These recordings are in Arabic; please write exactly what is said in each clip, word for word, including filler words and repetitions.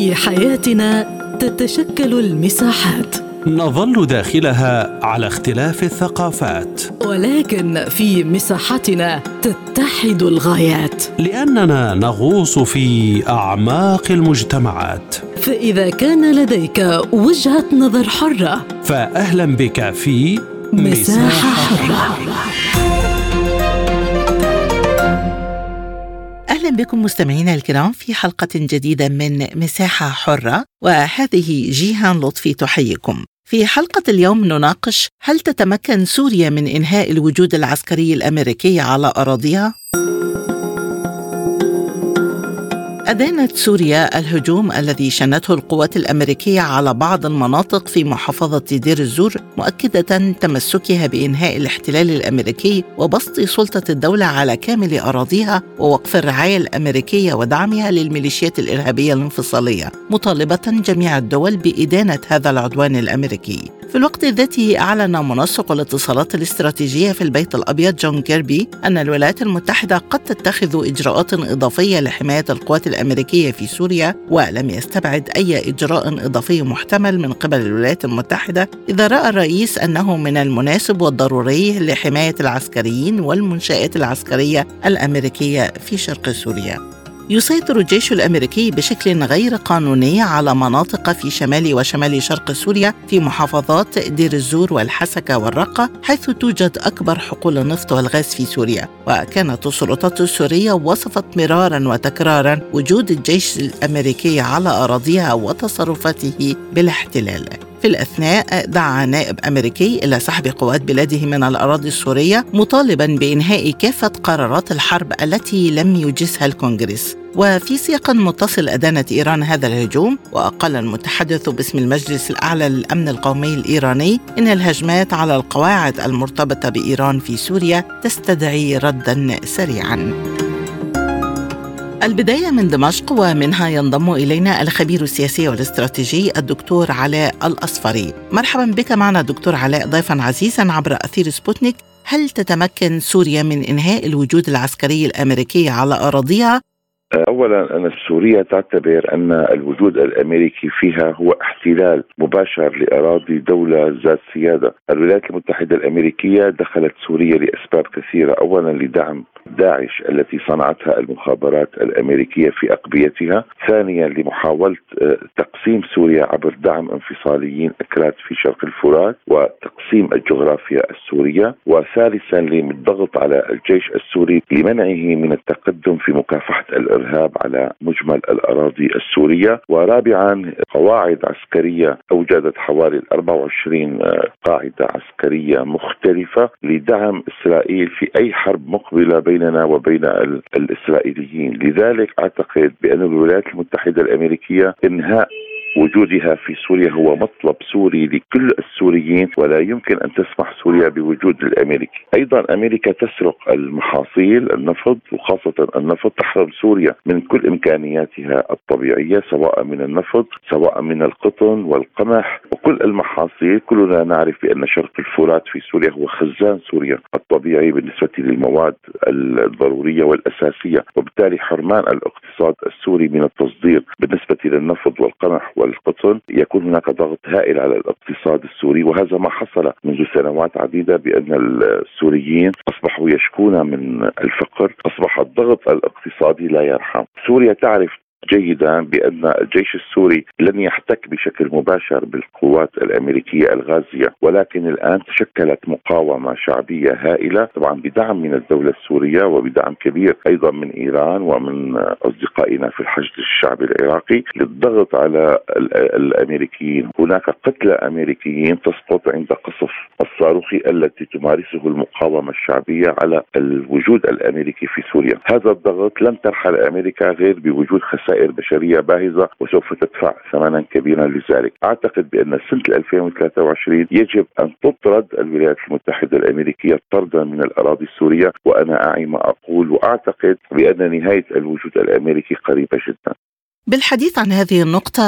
في حياتنا تتشكل المساحات، نظل داخلها على اختلاف الثقافات، ولكن في مساحتنا تتحد الغايات، لأننا نغوص في أعماق المجتمعات. فإذا كان لديك وجهة نظر حرة، فأهلا بك في مساحة حرة. أهلا بكم مستمعينا الكرام في حلقة جديدة من مساحة حرة، وهذه جيهان لطفي تحييكم. في حلقة اليوم نناقش: هل تتمكن سوريا من إنهاء الوجود العسكري الأمريكي على أراضيها؟ أدانت سوريا الهجوم الذي شنته القوات الأمريكية على بعض المناطق في محافظة دير الزور، مؤكدة تمسكها بإنهاء الاحتلال الأمريكي وبسط سلطة الدولة على كامل أراضيها ووقف الرعاية الأمريكية ودعمها للميليشيات الإرهابية الانفصالية، مطالبة جميع الدول بإدانة هذا العدوان الأمريكي. في الوقت ذاته أعلن منسق الاتصالات الاستراتيجية في البيت الأبيض جون كيربي أن الولايات المتحدة قد تتخذ إجراءات إضافية لحماية القوات الأمريكية في سوريا، ولم يستبعد أي إجراء إضافي محتمل من قبل الولايات المتحدة إذا رأى الرئيس أنه من المناسب والضروري لحماية العسكريين والمنشآت العسكرية الأمريكية في شرق سوريا. يسيطر الجيش الأمريكي بشكل غير قانوني على مناطق في شمال وشمال شرق سوريا في محافظات دير الزور والحسكة والرقة، حيث توجد أكبر حقول النفط والغاز في سوريا. وكانت السلطات السورية وصفت مرارا وتكرارا وجود الجيش الأمريكي على أراضيها وتصرفاته بالاحتلال. في الأثناء دعا نائب أمريكي إلى سحب قوات بلاده من الأراضي السورية، مطالبا بإنهاء كافة قرارات الحرب التي لم يجزها الكونغرس. وفي سياق متصل أدانت إيران هذا الهجوم، وقال المتحدث باسم المجلس الأعلى للأمن القومي الإيراني إن الهجمات على القواعد المرتبطة بإيران في سوريا تستدعي ردا سريعا. البداية من دمشق، ومنها ينضم إلينا الخبير السياسي والاستراتيجي الدكتور علاء الأصفري. مرحبا بك معنا دكتور علاء ضيفا عزيزا عبر أثير سبوتنيك. هل تتمكن سوريا من إنهاء الوجود العسكري الأمريكي على أراضيها؟ أولا، أن سوريا تعتبر أن الوجود الأمريكي فيها هو احتلال مباشر لأراضي دولة ذات سيادة. الولايات المتحدة الأمريكية دخلت سوريا لأسباب كثيرة. أولا، لدعم داعش التي صنعتها المخابرات الأمريكية في أقبيتها. ثانيا، لمحاولة تقسيم سوريا عبر دعم انفصاليين أكراد في شرق الفرات وتقسيم الجغرافيا السورية. وثالثا، للضغط على الجيش السوري لمنعه من التقدم في مكافحة الإرهاب على مجمل الأراضي السورية. ورابعا، قواعد عسكرية أوجدت حوالي أربعة وعشرين قاعدة عسكرية مختلفة لدعم إسرائيل في أي حرب مقبلة بيننا وبين الإسرائيليين. لذلك أعتقد بأن الولايات المتحدة الأمريكية إنهاء وجودها في سوريا هو مطلب سوري لكل السوريين، ولا يمكن أن تسمح سوريا بوجود الأمريكي. أيضا أمريكا تسرق المحاصيل، النفط وخاصة النفط، تحرم سوريا من كل إمكانياتها الطبيعية، سواء من النفط سواء من القطن والقمح وكل المحاصيل. كلنا نعرف بأن شرق الفرات في سوريا هو خزان سوريا الطبيعي بالنسبة للمواد الضرورية والأساسية، وبالتالي حرمان الاقتصاد السوري من التصدير بالنسبة للنفط والقمح والقطن يكون هناك ضغط هائل على الاقتصاد السوري. وهذا ما حصل منذ سنوات عديدة، بأن السوريين أصبحوا يشكون من الفقر، أصبح الضغط الاقتصادي لا يرحم. سوريا تعرف جيدا بأن الجيش السوري لن يحتك بشكل مباشر بالقوات الأمريكية الغازية، ولكن الآن تشكلت مقاومة شعبية هائلة، طبعا بدعم من الدولة السورية وبدعم كبير أيضا من إيران ومن أصدقائنا في الحشد الشعبي العراقي للضغط على الأمريكيين. هناك قتلى أمريكيين تسقط عند قصف الصاروخي التي تمارسه المقاومة الشعبية على الوجود الأمريكي في سوريا. هذا الضغط لن ترحل أمريكا غير بوجود خسائر بشرية باهظة، وسوف تدفع ثمنا كبيرا لذلك. أعتقد بأن سنة ألفين وثلاثة وعشرين يجب أن تطرد الولايات المتحدة الأمريكية طردا من الأراضي السورية، وأنا أعي ما أقول، وأعتقد بأن نهاية الوجود الأمريكي قريبة جدا. بالحديث عن هذه النقطة،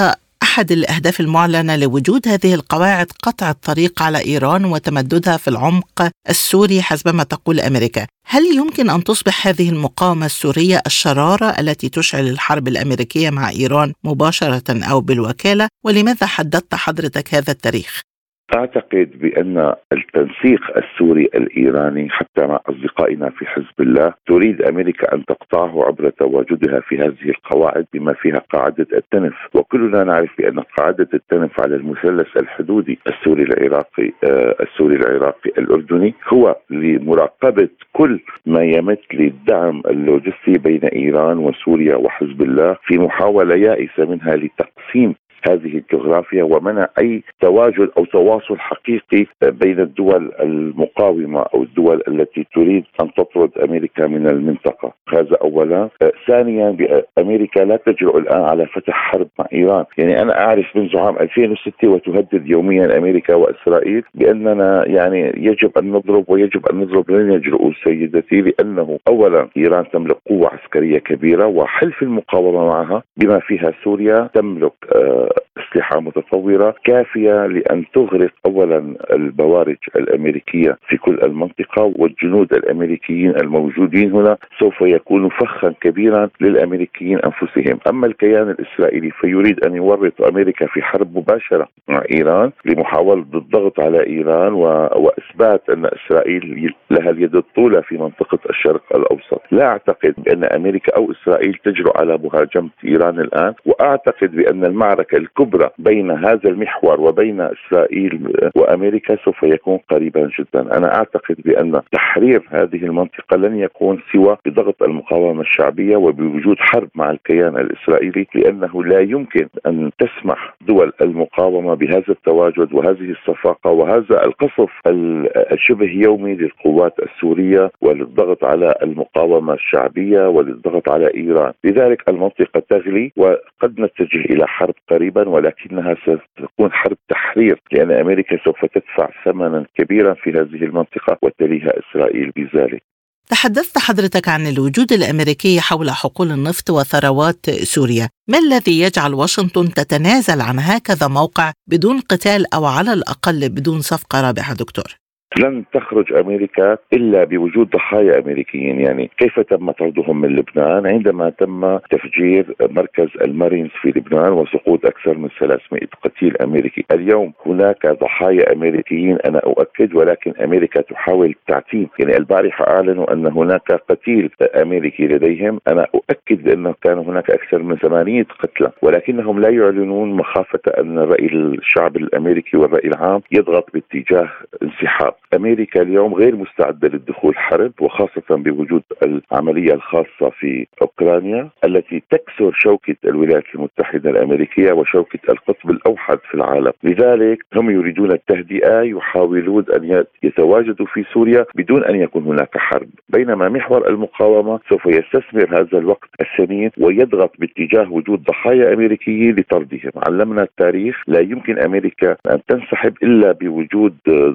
أحد الأهداف المعلنة لوجود هذه القواعد قطع الطريق على إيران وتمددها في العمق السوري حسبما تقول أمريكا. هل يمكن أن تصبح هذه المقاومة السورية الشرارة التي تشعل الحرب الأمريكية مع إيران مباشرة أو بالوكالة؟ ولماذا حددت حضرتك هذا التاريخ؟ أعتقد بأن التنسيق السوري الإيراني حتى مع أصدقائنا في حزب الله تريد أمريكا أن تقطعه عبر تواجدها في هذه القواعد بما فيها قاعدة التنف، وكلنا نعرف بأن قاعدة التنف على المثلث الحدودي السوري العراقي آه السوري العراقي الأردني هو لمراقبة كل ما يمت للدعم اللوجستي بين إيران وسوريا وحزب الله في محاولة يائسة منها لتقسيم هذه الجغرافيا ومنع أي تواجد أو تواصل حقيقي بين الدول المقاومة أو الدول التي تريد أن تطرد أمريكا من المنطقة. هذا أولا. ثانيا، أمريكا لا تجرؤ الآن على فتح حرب مع إيران. يعني أنا أعرف منذ عام ألفين وستة وتهدد يوميا أمريكا وإسرائيل بأننا يعني يجب أن نضرب ويجب أن نضرب لن يجرؤوا سيدتي، لأنه أولا إيران تملك قوة عسكرية كبيرة وحلف المقاومة معها بما فيها سوريا تملك آه أسلحة متطورة كافية لأن تغرق أولا البوارج الأمريكية في كل المنطقة، والجنود الأمريكيين الموجودين هنا سوف يكونوا فخا كبيرا للأمريكيين أنفسهم. أما الكيان الإسرائيلي فيريد أن يورط أمريكا في حرب مباشرة مع إيران لمحاولة الضغط على إيران و... وإثبات أن إسرائيل لها اليد الطولى في منطقة الشرق الأوسط. لا أعتقد بأن أمريكا أو إسرائيل تجرؤ على مهاجمة إيران الآن، وأعتقد بأن المعركة الكبرى بين هذا المحور وبين إسرائيل وأمريكا سوف يكون قريبا جدا. أنا أعتقد بأن تحرير هذه المنطقة لن يكون سوى بضغط المقاومة الشعبية وبوجود حرب مع الكيان الإسرائيلي، لأنه لا يمكن أن تسمح دول المقاومة بهذا التواجد وهذه الصفاقة وهذا القصف الشبه يومي للقوات السورية وللضغط على المقاومة الشعبية وللضغط على إيران. لذلك المنطقة تغلي وقد نتجه إلى حرب قريبا، ولكنها ستكون حرب تحرير، لأن أمريكا سوف تدفع ثمنا كبيرا في هذه المنطقة وتليها إسرائيل بذلك. تحدثت حضرتك عن الوجود الأمريكي حول حقول النفط وثروات سوريا. ما الذي يجعل واشنطن تتنازل عن هكذا موقع بدون قتال أو على الأقل بدون صفقة رابحة دكتور؟ لن تخرج أمريكا إلا بوجود ضحايا أمريكيين. يعني كيف تم طردهم من لبنان؟ عندما تم تفجير مركز المارينز في لبنان وسقوط أكثر من ثلاثمائة قتيل أمريكي. اليوم هناك ضحايا أمريكيين أنا أؤكد، ولكن أمريكا تحاول التعتيم. يعني البارحة أعلنوا أن هناك قتيل أمريكي لديهم. أنا أؤكد بأنه كان هناك أكثر من ثمانية قتلى، ولكنهم لا يعلنون مخافة أن رأي الشعب الأمريكي والرأي العام يضغط باتجاه انسحاب. أمريكا اليوم غير مستعدة للدخول حرب، وخاصة بوجود العملية الخاصة في أوكرانيا التي تكسر شوكة الولايات المتحدة الأمريكية وشوكة القطب الأوحد في العالم. لذلك هم يريدون التهدئة، يحاولون أن يتواجدوا في سوريا بدون أن يكون هناك حرب، بينما محور المقاومة سوف يستثمر هذا الوقت الثمين ويضغط باتجاه وجود ضحايا أمريكيين لطردهم. علمنا التاريخ لا يمكن أمريكا أن تنسحب إلا بوجود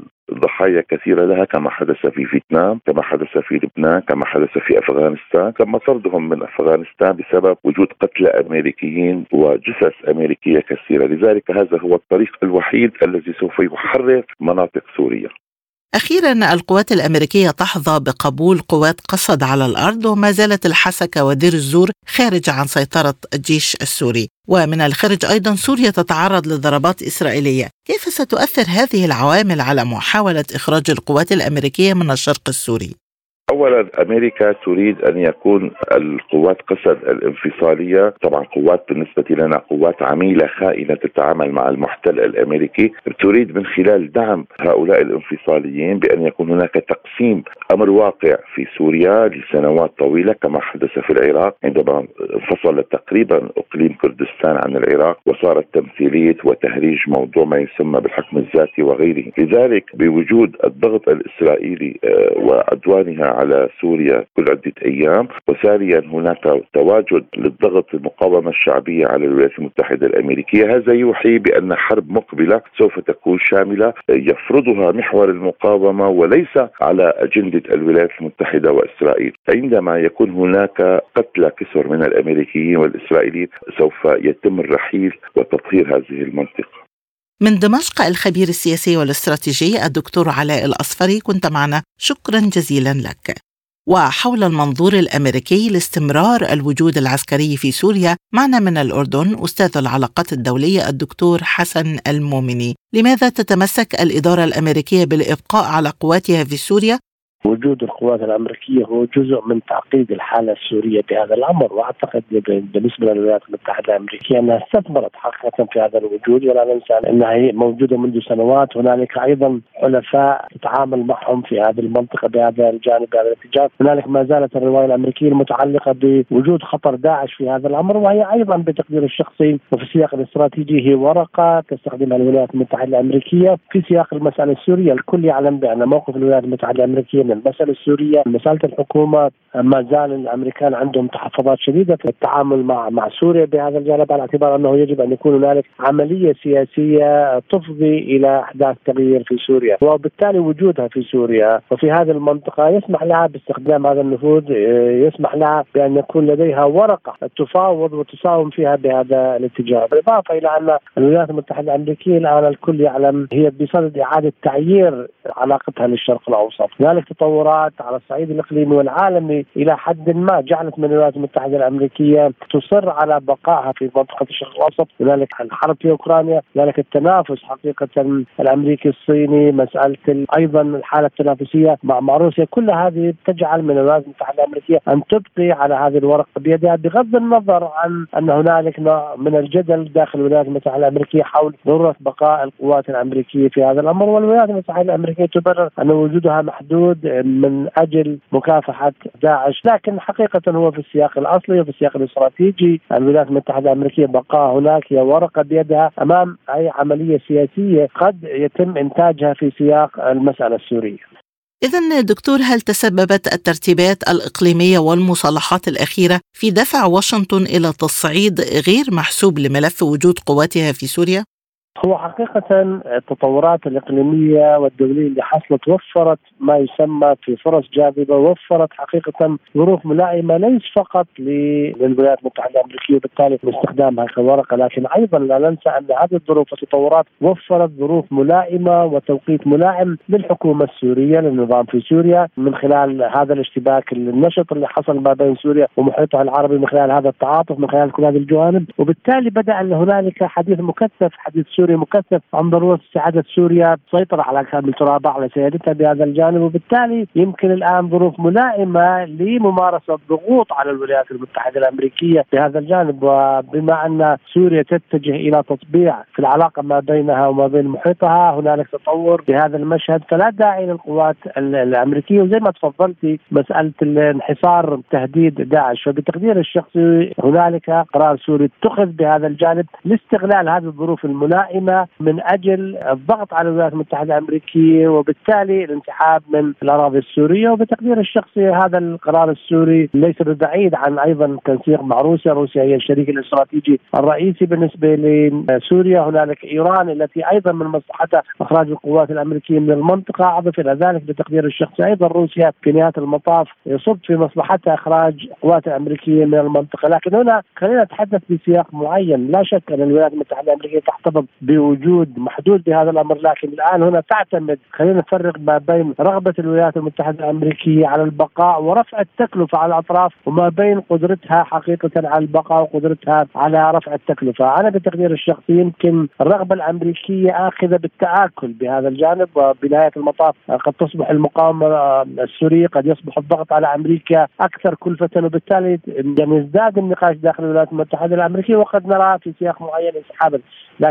ضحايا كثيرة لها، كما حدث في فيتنام، كما حدث في لبنان، كما حدث في أفغانستان، كما طردهم من أفغانستان بسبب وجود قتلى أمريكيين وجثث أمريكية كثيرة. لذلك هذا هو الطريق الوحيد الذي سوف يحرر مناطق سوريا. أخيرا، القوات الأمريكية تحظى بقبول قوات قصد على الأرض، وما زالت الحسكة ودير الزور خارج عن سيطرة الجيش السوري، ومن الخارج أيضا سوريا تتعرض لضربات إسرائيلية. كيف ستؤثر هذه العوامل على محاولة إخراج القوات الأمريكية من الشرق السوري؟ أولا، أمريكا تريد أن يكون القوات قسد الانفصالية، طبعا قوات بالنسبة لنا قوات عميلة خائنة تتعامل مع المحتل الأمريكي، تريد من خلال دعم هؤلاء الانفصاليين بأن يكون هناك تقسيم أمر واقع في سوريا لسنوات طويلة، كما حدث في العراق عندما انفصل تقريبا إقليم كردستان عن العراق وصارت تمثيلية وتهريج موضوع ما يسمى بالحكم الذاتي وغيره. لذلك بوجود الضغط الإسرائيلي وعدوانها على سوريا كل عدة أيام، وثانيا هناك تواجد للضغط المقاومة الشعبية على الولايات المتحدة الأمريكية. هذا يوحي بأن حرب مقبلة سوف تكون شاملة يفرضها محور المقاومة وليس على أجندة الولايات المتحدة وإسرائيل. عندما يكون هناك قتلى كثر من الأمريكيين والإسرائيليين سوف يتم الرحيل وتطهير هذه المنطقة. من دمشق الخبير السياسي والاستراتيجي الدكتور علاء الأصفري، كنت معنا، شكرا جزيلا لك. وحول المنظور الأمريكي لاستمرار الوجود العسكري في سوريا، معنا من الأردن أستاذ العلاقات الدولية الدكتور حسن المومني. لماذا تتمسك الإدارة الأمريكية بالإبقاء على قواتها في سوريا؟ وجود القوات الأمريكية هو جزء من تعقيد الحالة السورية بهذا الأمر، وأعتقد بالنسبة للولايات المتحدة الأمريكية أنها استثمرت حقيقة في هذا الوجود، ولا ننسى أنها هي موجودة منذ سنوات. هنالك أيضا حلفاء تتعامل معهم في هذه المنطقة بهذا الجانب بهذا الاتجاه. هنالك ما زالت الرواية الأمريكية المتعلقة بوجود خطر داعش في هذا الأمر، وهي أيضا بتقدير الشخصي وفي السياق الاستراتيجي هي ورقة تستخدمها الولايات المتحدة الأمريكية في سياق المسألة السورية. الكل يعلم بأن موقف الولايات المتحدة الأمريكية المسألة السورية مسألة الحكومة، ما زال الأمريكان عندهم تحفظات شديدة في التعامل مع مع سوريا بهذا الجانب، على اعتبار أنه يجب أن يكون هنالك عملية سياسية تفضي إلى أحداث تغيير في سوريا، وبالتالي وجودها في سوريا وفي هذه المنطقة يسمح لها باستخدام هذا النفوذ، يسمح لها بأن يكون لديها ورقة تفاوض وتساوم فيها بهذا الاتجاه. بالإضافة إلى أن الولايات المتحدة الأمريكية الآن الكل يعلم هي بصدد إعادة تعيير علاقتها للشرق الأوسط. هنالك تطورات على الصعيد الإقليمي والعالمي إلى حد ما جعلت من الولايات المتحدة الأمريكية تصر على بقائها في منطقة الشرق الأوسط. هنالك الحرب في أوكرانيا، هنالك التنافس حقيقة الأمريكي الصيني، مسألة أيضا الحالة التنافسية مع مع روسيا، كل هذه تجعل من الولايات المتحدة الأمريكية أن تبقي على هذه الورقة بيدها، بغض النظر عن أن هنالك نوع من الجدل داخل الولايات المتحدة الأمريكية حول ضرورة بقاء القوات الأمريكية في هذا الأمر. والولايات المتحدة الأمريكية تبرر أن وجودها محدود من أجل مكافحة داعش، لكن حقيقة هو في السياق الأصلي وفي السياق الاستراتيجي الولايات المتحدة الأمريكية بقاء هناك هي ورقة بيدها أمام أي عملية سياسية قد يتم إنتاجها في سياق المسألة السورية. إذن دكتور، هل تسببت الترتيبات الإقليمية والمصالحات الأخيرة في دفع واشنطن إلى تصعيد غير محسوب لملف وجود قواتها في سوريا؟ هو حقيقة التطورات الإقليمية والدولية اللي حصلت وفرت ما يسمى في فرص جاذبة، وفرت حقيقة ظروف ملائمة ليس فقط للولايات المتحدة الأمريكية وبالتالي باستخدامها كورقة، لكن أيضا لا ننسى أن هذه الظروف والتطورات وفرت ظروف ملائمة وتوقيت ملائم للحكومة السورية للنظام في سوريا، من خلال هذا الاشتباك النشط اللي حصل ما بين سوريا ومحيطها العربي، من خلال هذا التعاطف، من خلال كل هذه الجوانب. وبالتالي بدأ أن هنالك حديث مكثف، حديث سوري مكثف عن ضرورة استعادة سوريا السيطرة على كامل ترابها، على سيادتها بهذا الجانب. وبالتالي يمكن الآن ظروف ملائمة لممارسة ضغوط على الولايات المتحدة الأمريكية بهذا الجانب. وبما أن سوريا تتجه إلى تطبيع في العلاقة ما بينها وما بين محيطها، هنالك تطور بهذا المشهد، فلا داعي للقوات الأمريكية. وزي ما تفضلتي مسألة الانحصار تهديد داعش، فبتقدير الشخصي هنالك قرار سوري اتخذ بهذا الجانب لاستغلال هذه الظروف الملائمة من أجل الضغط على الولايات المتحدة الأمريكية وبالتالي الانسحاب من الأراضي السورية. وبتقدير الشخصي هذا القرار السوري ليس ببعيد عن أيضا التنسيق مع روسيا. روسيا هي الشريك الاستراتيجي الرئيسي بالنسبة لسوريا. هنالك إيران التي أيضا من مصلحتها إخراج القوات الأمريكية من المنطقة. أضف إلى ذلك بتقدير الشخصي أيضا روسيا في نهاية المطاف يصب في مصلحتها إخراج القوات الأمريكية من المنطقة. لكن هنا خلينا نتحدث بسياق معين. لا شك أن الولايات المتحدة الأمريكية تحتفظ بوجود محدود بهذا الأمر، لكن الآن هنا تعتمد، خلينا نفرق ما بين رغبة الولايات المتحدة الأمريكية على البقاء ورفع التكلفة على الأطراف وما بين قدرتها حقيقة على البقاء وقدرتها على رفع التكلفة. أنا بتقدير الشخصي يمكن الرغبة الأمريكية آخذة بالتآكل بهذا الجانب، وبنهاية المطاف قد تصبح المقاومة السورية، قد يصبح الضغط على أمريكا أكثر كلفة، وبالتالي يعني يزداد النقاش داخل الولايات المتحدة الأمريكية، وقد نرى في سياق معين انسحابا. لكن أيضا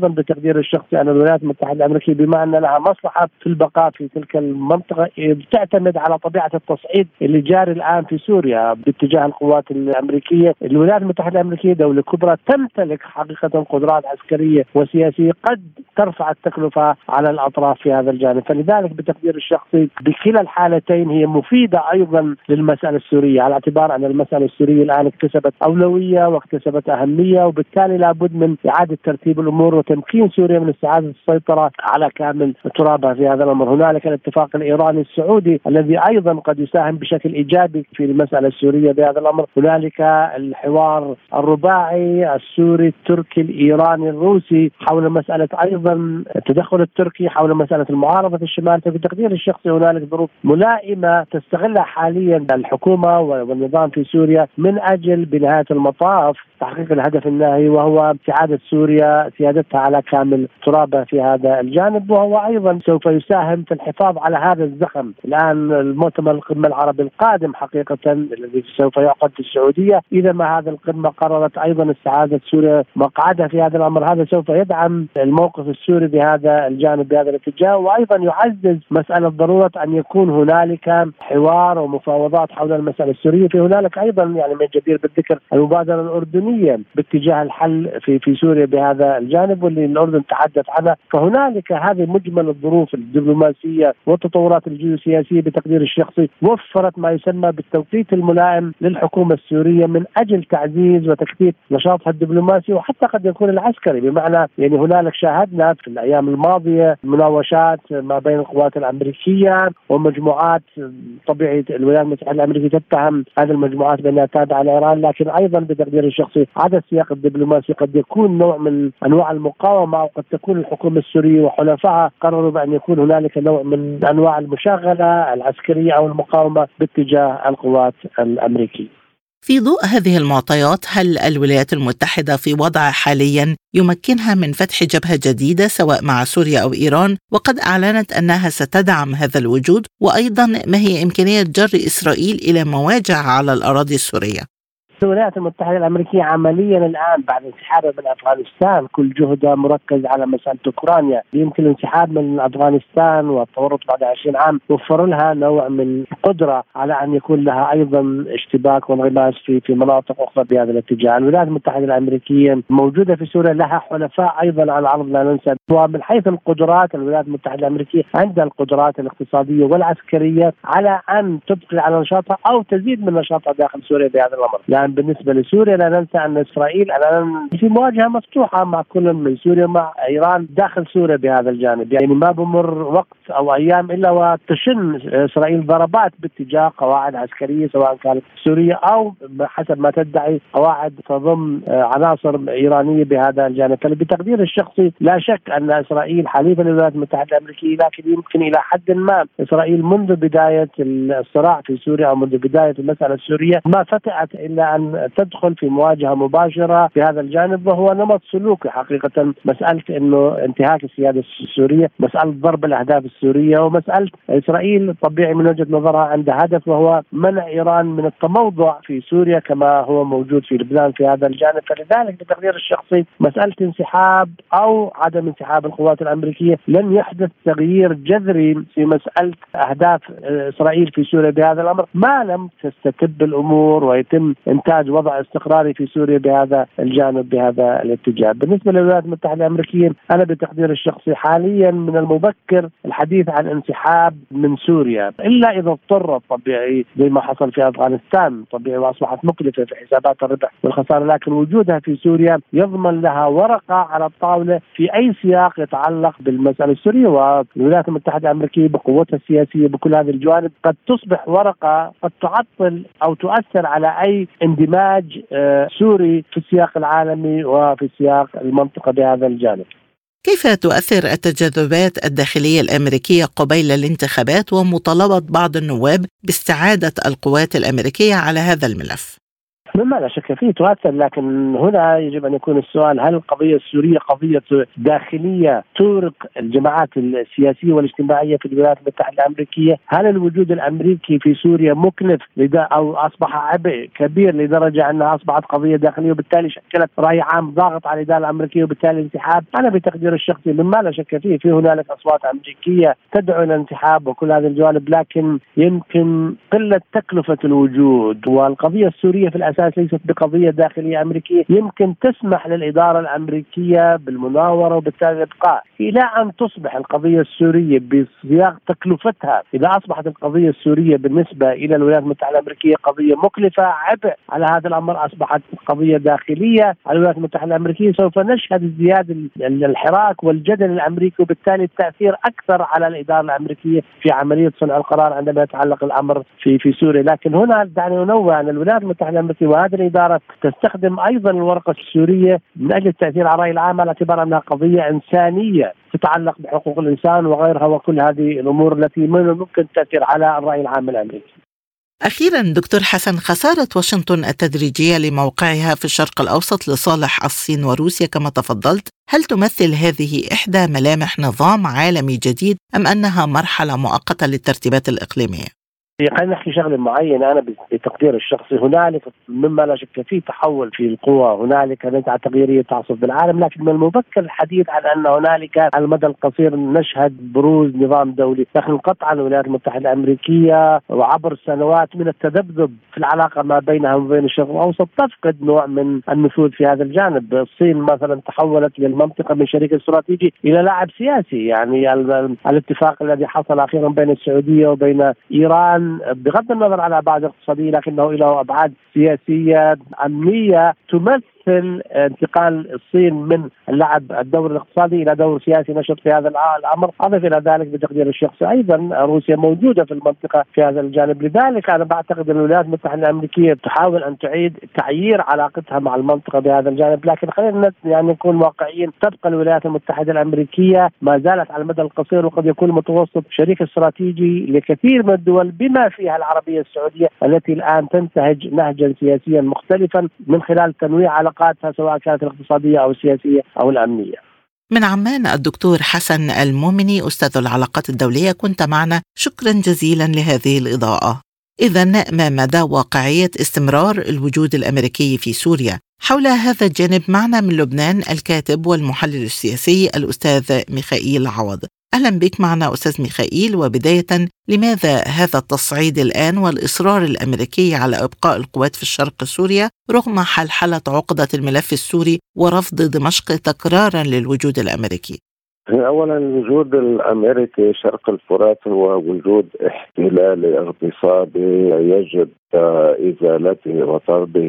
أيضا بتقدير الشخصي أن الولايات المتحدة الأمريكية بما أن لها مصلحة في البقاء في تلك المنطقة بتعتمد على طبيعة التصعيد اللي جاري الآن في سوريا باتجاه القوات الأمريكية. الولايات المتحدة الأمريكية دولة كبرى تمتلك حقيقة قدرات عسكرية وسياسية قد ترفع التكلفة على الأطراف في هذا الجانب، فلذلك بتقدير الشخصي بكلا الحالتين هي مفيدة أيضا للمسألة السورية، على اعتبار أن المسألة السورية الآن اكتسبت أولوية واكتسبت أهمية، وبالتالي لابد من إعادة ترتيب الأمور وتمكين سوريا من استعادة السيطرة على كامل ترابها في هذا الأمر. هنالك الاتفاق الإيراني السعودي الذي أيضا قد يساهم بشكل إيجابي في المسألة السورية بهذا الأمر. هنالك الحوار الرباعي السوري التركي الإيراني الروسي حول مسألة أيضا التدخل التركي حول مسألة المعارضة في الشمال. ففي تقدير الشخصي هنالك ظروف ملائمة تستغلها حاليا الحكومة والنظام في سوريا من أجل بنهاية المطاف تحقيق الهدف النهائي، وهو استعادة سوريا سيادتها على كامل ترابها في هذا الجانب، وهو أيضا سوف يساهم في الحفاظ على هذا الزخم. الآن المؤتمر القمة العربي القادم حقيقة الذي سوف يعقد في السعودية، إذا ما هذه القمة قررت أيضا استعادة سوريا مقعدها في هذا الأمر، هذا سوف يدعم الموقف السوري بهذا الجانب بهذا الاتجاه، وأيضا يعزز مسألة ضرورة أن يكون هنالك حوار ومفاوضات حول المسألة السورية. في هنالك أيضا يعني من جدير بالذكر المبادرة الأردنية باتجاه الحل في في سوريا بهذا الجانب واللي الأردن تحدث عنها. فهنالك هذه مجمل الظروف الدبلوماسية والتطورات الجيوسياسية بتقدير الشخصي وفرت ما يسمى بالتوقيت الملائم للحكومة السورية من أجل تعزيز وتكثيف نشاطها الدبلوماسي وحتى قد يكون العسكري. بمعنى يعني هنالك شاهدنا في الأيام الماضية مناوشات ما بين القوات الأمريكية ومجموعات طبيعي الولايات المتحدة الأمريكية تتهم هذه المجموعات بأنها تابعة لإيران، لكن أيضا بتقدير الشخصي هذا السياق الدبلوماسي قد يكون نوع من أنواع المقاومة، وقد تكون الحكومة السورية وحلفائها قرروا بأن يكون هنالك نوع من أنواع المشاغلة العسكرية أو المقاومة باتجاه القوات الأمريكية. في ضوء هذه المعطيات، هل الولايات المتحدة في وضع حاليا يمكنها من فتح جبهة جديدة سواء مع سوريا أو إيران؟ وقد أعلنت أنها ستدعم هذا الوجود، وأيضا ما هي إمكانية جر إسرائيل إلى مواجهة على الأراضي السورية؟ الولايات المتحدة الأمريكية عمليا الآن بعد انسحابها من أفغانستان كل جهدها مركز على مسألة أوكرانيا. يمكن الانسحاب من أفغانستان والتورط بعد عشرين عام وفر لها نوع من قدرة على أن يكون لها أيضا اشتباك وانغماس في في مناطق أخرى بهذا الاتجاه. الولايات المتحدة الأمريكية موجودة في سوريا، لها حلفاء أيضا على الأرض لا ننسى. ومن حيث القدرات الولايات المتحدة الأمريكية عندها القدرات الاقتصادية والعسكرية على أن تبقي على نشاطها أو تزيد من نشاطها داخل سوريا بهذا الأمر. بالنسبة لسوريا لا ننسى أن إسرائيل الآن في مواجهة مفتوحة مع كل من سوريا مع إيران داخل سوريا بهذا الجانب. يعني ما بمر وقت أو أيام إلا وتشن إسرائيل ضربات باتجاه قواعد عسكرية سواء كانت سورية أو حسب ما تدعي قواعد تضم عناصر إيرانية بهذا الجانب. فبتقدير الشخصي لا شك أن إسرائيل حليفة للولايات المتحدة الأمريكية، لكن يمكن إلى حد ما إسرائيل منذ بداية الصراع في سوريا أو منذ بداية المسألة السورية ما فتأت إلا أن تدخل في مواجهة مباشرة في هذا الجانب، وهو نمط سلوكي حقيقة. مسألة إنه انتهاك السيادة السورية، مسألة ضرب الأهداف السورية، ومسألة إسرائيل طبيعي من وجهة نظرها عندها هدف وهو منع إيران من التموضع في سوريا كما هو موجود في لبنان في هذا الجانب. فلذلك بتقدير الشخصي مسألة انسحاب أو عدم انسحاب القوات الأمريكية لن يحدث تغيير جذري في مسألة أهداف إسرائيل في سوريا بهذا الأمر ما لم تستتب الأمور ويتم إنتاج وضع استقراري في سوريا بهذا الجانب بهذا الاتجاه. بالنسبة للولايات المتحدة الأمريكية أنا بتقدير الشخصي حاليا من المبكر الحديث عن انسحاب من سوريا، إلا إذا اضطرت طبيعي زي ما حصل في أفغانستان طبيعي وأصبحت مكلفة في حسابات الربح والخسارة، لكن وجودها في سوريا يضمن لها ورقة على الطاولة في أي سياق يتعلق بالمسألة السورية. والولايات المتحدة الأمريكية بقوتها السياسية بكل هذه الجوانب قد تصبح ورقة قد تعطل أو تؤثر على أي اندماج سوري في السياق العالمي وفي سياق المنطقة بهذا الجانب. كيف تؤثر التجاذبات الداخلية الأمريكية قبيل الانتخابات ومطالبة بعض النواب باستعادة القوات الأمريكية على هذا الملف؟ مما لا شك فيه تؤثر، لكن هنا يجب أن يكون السؤال: هل القضية السورية قضية داخلية تورق الجماعات السياسية والاجتماعية في الولايات المتحدة الأمريكية؟ هل الوجود الأمريكي في سوريا مكلف أو أصبح عبء كبير لدرجة أنها أصبحت قضية داخلية وبالتالي شكلت رأي عام ضاغط على الإدارة الأمريكية وبالتالي الانسحاب؟ أنا بتقدير الشخصي مما لا شك فيه في هنالك أصوات أمريكية تدعو إلى الانسحاب وكل هذه الجوانب، لكن يمكن قلة تكلفة الوجود، والقضية السورية في الأساس ليست بقضية داخلية أمريكية يمكن تسمح للإدارة الأمريكية بالمناورة وبالتالي الإبقاء إلى أن تصبح القضية السورية بسياق تكلفتها. إذا أصبحت القضية السورية بالنسبة إلى الولايات المتحدة الأمريكية قضية مكلفة عبء على هذا الأمر، أصبحت قضية داخلية على الولايات المتحدة الأمريكية، سوف نشهد ازدياد الحراك والجدل الأمريكي وبالتالي التأثير أكثر على الإدارة الأمريكية في عملية صنع القرار عندما يتعلق الأمر في في سوريا. لكن هنا دعني أنوه أن الولايات المتحدة الأمريكية وهذه الإدارة تستخدم أيضا الورقة السورية من أجل التأثير على الرأي العام على اعتبار أنها قضية إنسانية تتعلق بحقوق الإنسان وغيرها وكل هذه الأمور التي من ممكن التأثير على الرأي العام الأمريكي. أخيرا دكتور حسن، خسارة واشنطن التدريجية لموقعها في الشرق الأوسط لصالح الصين وروسيا كما تفضلت، هل تمثل هذه إحدى ملامح نظام عالمي جديد أم أنها مرحلة مؤقتة للترتيبات الإقليمية؟ خلينا نحكي شغله معينه. انا بتقدير الشخصي هنالك مما لا شك فيه تحول في القوى، هنالك نزعه تغييريه تعصف بالعالم، لكن من المبكر الحديث عن ان هنالك على المدى القصير نشهد بروز نظام دولي. لكن قطعا الولايات المتحده الامريكيه وعبر سنوات من التذبذب في العلاقه ما بينها وبين الشرق الاوسط تفقد نوع من النفوذ في هذا الجانب. الصين مثلا تحولت للمنطقه من شريك استراتيجي الى لاعب سياسي، يعني الاتفاق الذي حصل اخيرا بين السعوديه وبين ايران بغض النظر على أبعاد اقتصادية لكنه له أبعاد سياسية أمنية تمثل انتقال الصين من اللعب الدور الاقتصادي إلى دور سياسي نشط في هذا الأمر. أضف إلى ذلك بتقدير الشخصي أيضا روسيا موجودة في المنطقة في هذا الجانب، لذلك أنا بعتقد أن الولايات المتحدة الأمريكية تحاول أن تعيد تعيير علاقتها مع المنطقة بهذا الجانب. لكن خلينا يعني نكون واقعيين، تبقى الولايات المتحدة الأمريكية ما زالت على المدى القصير وقد يكون المتوسط شريك استراتيجي لكثير من الدول بما فيها العربية السعودية التي الآن تنتهج نهجا سياسيا مختلفا من خلال تنويع علاقاتها سواء كانت الاقتصادية أو السياسية أو الأمنية. من عمان الدكتور حسن المؤمني أستاذ العلاقات الدولية كنت معنا، شكرا جزيلا لهذه الإضاءة. إذن ما مدى واقعية استمرار الوجود الأمريكي في سوريا؟ حول هذا الجانب معنا من لبنان الكاتب والمحلل السياسي الأستاذ ميخائيل عوض. أهلا بك معنا أستاذ ميخائيل. وبداية، لماذا هذا التصعيد الآن والإصرار الأمريكي على إبقاء القوات في الشرق سوريا رغم حلحلة عقدة الملف السوري ورفض دمشق تكرارا للوجود الأمريكي؟ أولا الوجود الأمريكي شرق الفرات هو وجود احتلالي اغتصابي يجب إزالته وطرده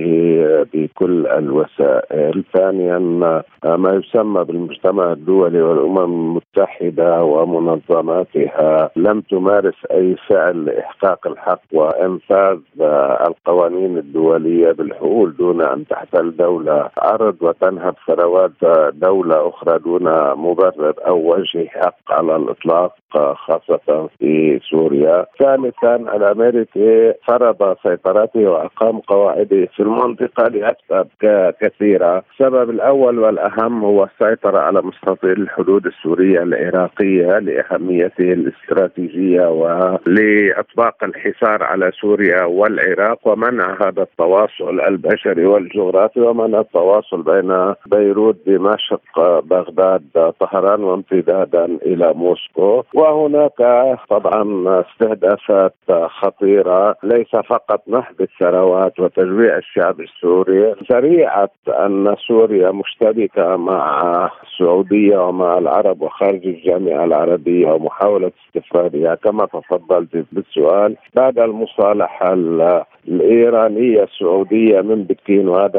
بكل الوسائل. ثانيا ما يسمى بالمجتمع الدولي والأمم المتحدة ومنظماتها لم تمارس أي فعل لإحقاق الحق وإنفاذ القوانين الدولية بالحقول دون أن تحتل دولة أرض وتنهب ثروات دولة أخرى دون مبرر أو وجه حق على الإطلاق، خاصة في سوريا. ثالثا الأمريكي فرض سيطرته وأقام قواعده في المنطقة لأسباب كثيرة. السبب الأول والأهم هو السيطرة على مستطيل الحدود السورية العراقية لأهميته الاستراتيجية ولإطباق الحصار على سوريا والعراق ومنع هذا التواصل البشري والجغرافي ومنع التواصل بين بيروت دمشق بغداد طهران وامتدادا إلى موسكو. وهناك طبعا استهدافات خطيرة، ليس فقط نهب الثروات وتجويع الشعب السوري. سريعة أن سوريا مشتبكة مع السعودية ومع العرب وخارج الجامعة العربية ومحاولة استفادها كما تفضلت بالسؤال بعد المصالحة الإيرانية السعودية من بكين، وهذا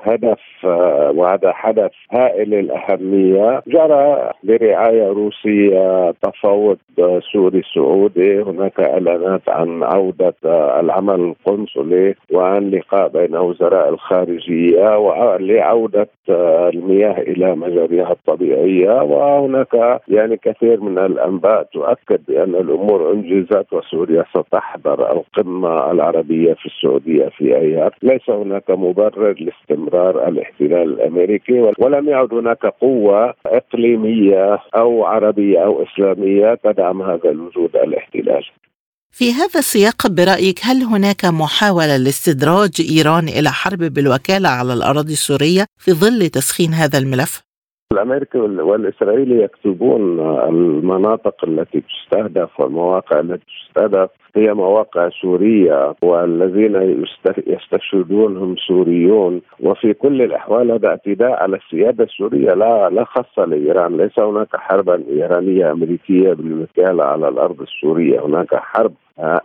هدف وهذا حدث هائل الأهمية. جرى برعاية روسية تفاوض سوري سعودي، هناك إعلانات عن عودة العمل القنصلي وعن لقاء بين وزراء الخارجية ولعودة المياه إلى مجاريها الطبيعية، وهناك يعني كثير من الأنباء تؤكد بأن الأمور انجزت وسوريا ستحضر القمة العربية في السعودية في أيار. ليس هناك مبرر لاستمرار الاحتلال الأمريكي، ولم يعد هناك قوة إقليمية أو عربية أو إسلامية تدعم هذا الوجود الاحتلال. في هذا السياق برأيك هل هناك محاولة لاستدراج إيران إلى حرب بالوكالة على الأراضي السورية في ظل تسخين هذا الملف؟ الأمريكي والإسرائيلي يكتبون المناطق التي تستهدف والمواقع التي تستهدف هي مواقع سورية، والذين يستشهدونهم سوريون، وفي كل الأحوال هذا اعتداء على السيادة السورية لا لا خاصة لإيران. ليس هناك حربا إيرانية أمريكية بالوكالة على الأرض السورية، هناك حرب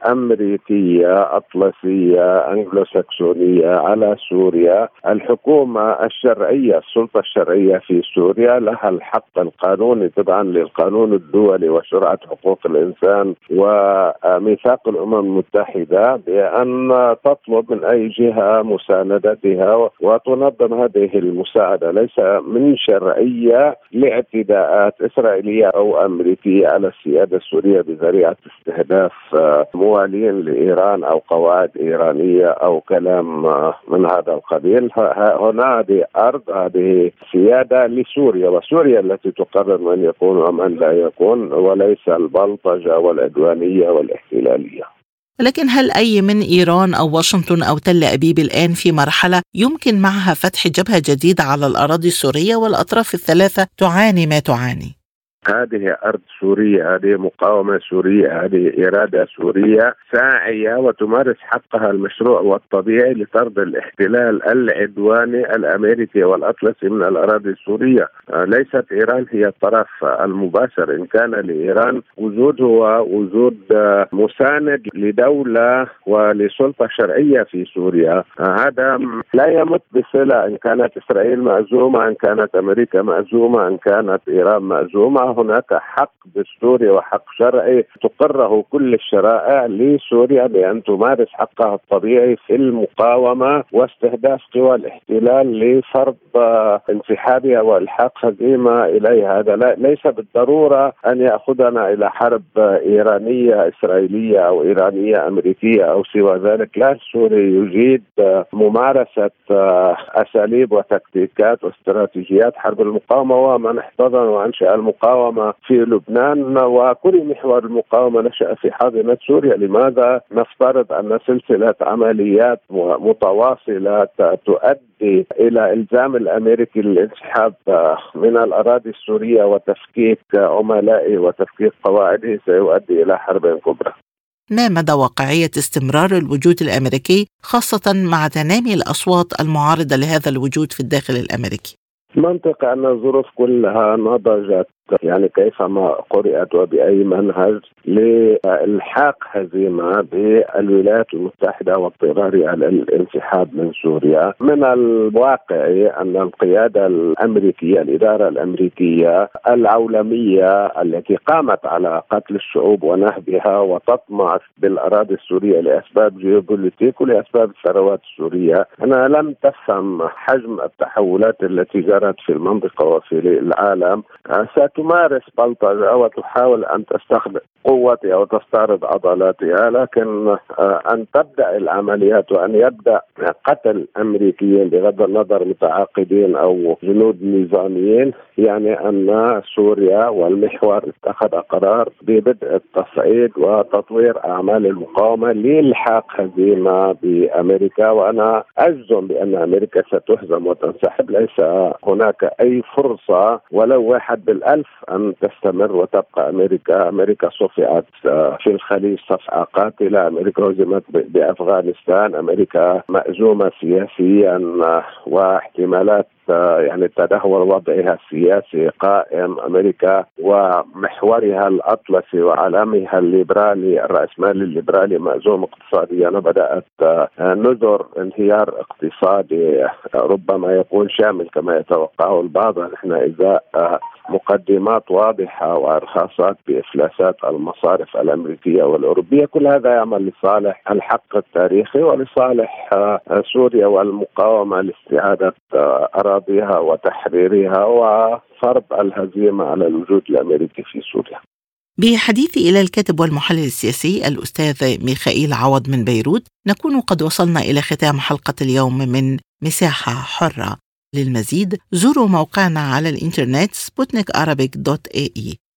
أمريكية أطلسية أنجلوساكسونية على سوريا. الحكومة الشرعية السلطة الشرعية في سوريا لها الحق القانوني طبعا للقانون الدولي وشرعة حقوق الإنسان وميثاق الأمم المتحدة بأن تطلب من أي جهة مساندتها وتنظم هذه المساعدة. ليس من شرعية لاعتداءات إسرائيلية أو أمريكية على السيادة السورية بذريعة استهداف موالين لإيران أو قواعد إيرانية أو كلام من هذا القبيل. هنا هذه أرض، هذه سيادة لسوريا، وسوريا التي تقرر من يكون ومن لا يكون، وليس البلطجة والعدوانية والاحتلالية. لكن هل أي من إيران أو واشنطن أو تل أبيب الآن في مرحلة يمكن معها فتح جبهة جديدة على الأراضي السورية والأطراف الثلاثة تعاني ما تعاني؟ هذه أرض سورية، هذه مقاومة سورية، هذه إرادة سورية ساعية وتمارس حقها المشروع والطبيعي لطرد الاحتلال العدواني الأمريكي والأطلسي من الأراضي السورية. ليست إيران هي الطرف المباشر. إن كان لإيران وجود هو وجود مساند لدولة ولسلطة شرعية في سوريا، هذا لا يمت بصلة إن كانت إسرائيل مأزومة، إن كانت أمريكا مأزومة، إن كانت إيران مأزومة. هناك حق دستوري وحق شرعي تقره كل الشرائع لسوريا بأن تمارس حقها الطبيعي في المقاومة واستهداف قوى الاحتلال لفرض انسحابها والحاق هزيمة إليها. هذا ليس بالضرورة أن يأخذنا إلى حرب إيرانية إسرائيلية أو إيرانية أمريكية أو سوى ذلك. لا، السوري يجيد ممارسة أساليب وتكتيكات واستراتيجيات حرب المقاومة، ومن احتضن وأنشأ المقاومة في لبنان وكل محور المقاومة نشأ في حاضنة سوريا. لماذا نفترض أن سلسلة عمليات متواصلة تؤدي إلى إلزام الأمريكي للانسحاب من الأراضي السورية وتفكيك عملائه وتفكيك قواعده سيؤدي إلى حرب كبرى؟ ما مدى واقعية استمرار الوجود الأمريكي خاصة مع تنامي الأصوات المعارضة لهذا الوجود في الداخل الأمريكي؟ منطق أن الظروف كلها نضجت، يعني كيفما قرأت وبأي منهج لإلحاق هزيمة بالولايات المتحدة واضطرارها للانسحاب من سوريا. من الواقعي أن القيادة الأمريكية، الإدارة الأمريكية العولمية التي قامت على قتل الشعوب ونهبها وتطمع بالأراضي السورية لأسباب جيوبوليتيك ولأسباب الثروات السورية، أنا لم تفهم حجم التحولات التي جرت في المنطقة وفي العالم. تمارس بلطجة وتحاول أن تستخدم قوتها وتستعرض عضلاتها، لكن أن تبدأ العمليات وأن يبدأ قتل أمريكيين بغض النظر متعاقدين أو جنود نظاميين، يعني أن سوريا والمحور اتخذ قرار ببدء التصعيد وتطوير أعمال المقاومة لإلحاق هزيمة بأمريكا. وأنا أجزم بأن أمريكا ستهزم وتنسحب. ليس هناك أي فرصة ولو واحد بالألف أن تستمر وتبقى أمريكا. أمريكا صفعت في الخليج صفعة قاتلة، أمريكا هزمت بأفغانستان، أمريكا مأزومة سياسيا واحتمالات يعني تدهور وضعها السياسي قائم أمريكا ومحورها الأطلسي وعالمها الليبرالي الرأسمالي الليبرالي مأزوم اقتصاديا، وبدأت نذر انهيار اقتصادي ربما يكون شامل كما يتوقعه البعض. نحن إذا مقدمات واضحة وإرهاصات بإفلاسات المصارف الأمريكية والأوروبية، كل هذا يعمل لصالح الحق التاريخي ولصالح سوريا والمقاومة لاستعادة أراضيها وتحريرها وفرض الهزيمة على الوجود الأمريكي في سوريا. بحديثي إلى الكاتب والمحلل السياسي الأستاذ ميخائيل عوض من بيروت، نكون قد وصلنا إلى ختام حلقة اليوم من مساحة حرة. للمزيد زوروا موقعنا على الإنترنت سبوتنيك عربيك دوت اي اي.